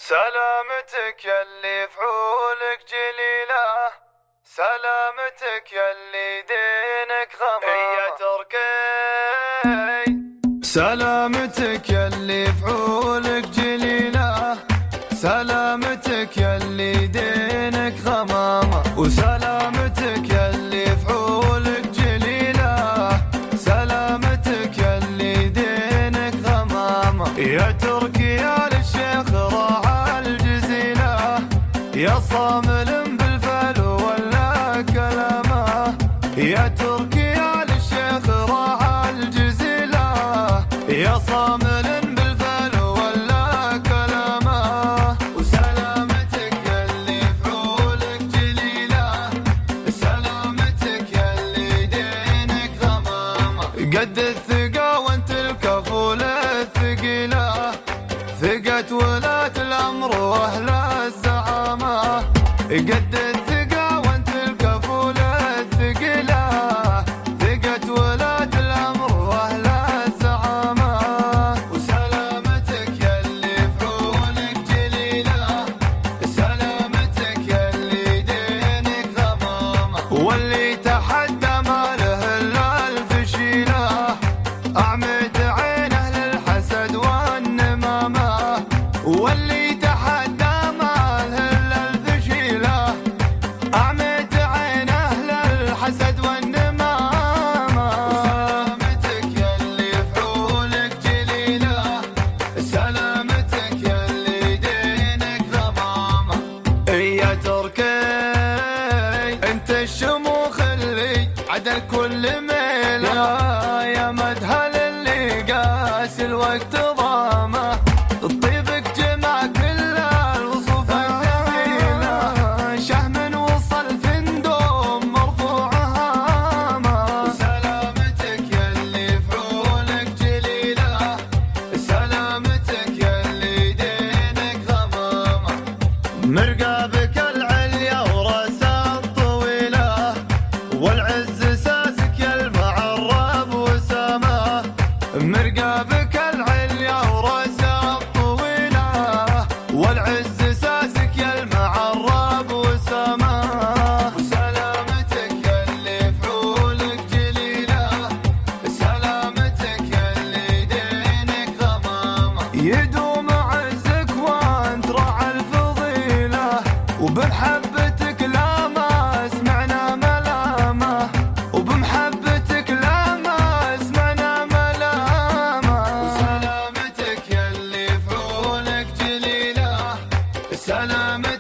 سلامتك يلي فعولك جليلة، سلامتك يلي دينك غمامة يا تركي. سلامتك يلي فعولك جليلة، سلامتك يلي دينك غمامة، وسلامتك يلي فعولك جليلة، سلامتك يلي دينك غمامة يا تركي يا للشيخ راعى الجزيلة، يا صامل بالفعل ولا كلامه، يا تركي يا للشيخ راعى الجزيلة، يا صامل بالفعل ولا كلامه، وسلامتك يلي فعولك جليلة، سلامتك يلي دينك غمامة، قد الثقة وانت الكفولة الثقيلة، ثقة ولاة الأمر وأهل الزعامة، قد الثقة وانت الكفولة الثقيلة، ثقة ولاة الأمر وأهل الزعامة، وسلامتك يلي فعولك جليلة، سلامتك يلي دينك غمامة، واللي تحدى ما له إلا الفشيلة، أعمد عينه للحسد والنمامة، واللي تحدى ما له إلا الفشيلة، أعمد عينه للحسد والنمامة، وسلامتك يلي فعولك جليلة، سلامتك يلي دينك غمامة يا تركي. انت الشموخ اللي عدل كل ميله، يا مدهل اللي قاس الوقت ضامه، طيبك جمع كل الوصوف الجميله، شهم وصل فندوم مرفوع هامه، وسلامتك يلي فعولك جليله، سلامتك يلي دينك غمامه، مرقابك العليا وراسها الطويله، والعز ساسك يا المعرب وسامه، مرقابك العليا وراسها الطويله، والعز ساسك يا المعرب وسامه، وسلامتك يلي فعولك جليله، سلامتك يلي دينك غمامه، يدوم عزك وانت راعى الفضيله، وبمحبتك لا ما سمعنا ملامه، وبمحبتك لا ما سمعنا ملامه، وسلامتك يلي فعولك جليله، سلامتك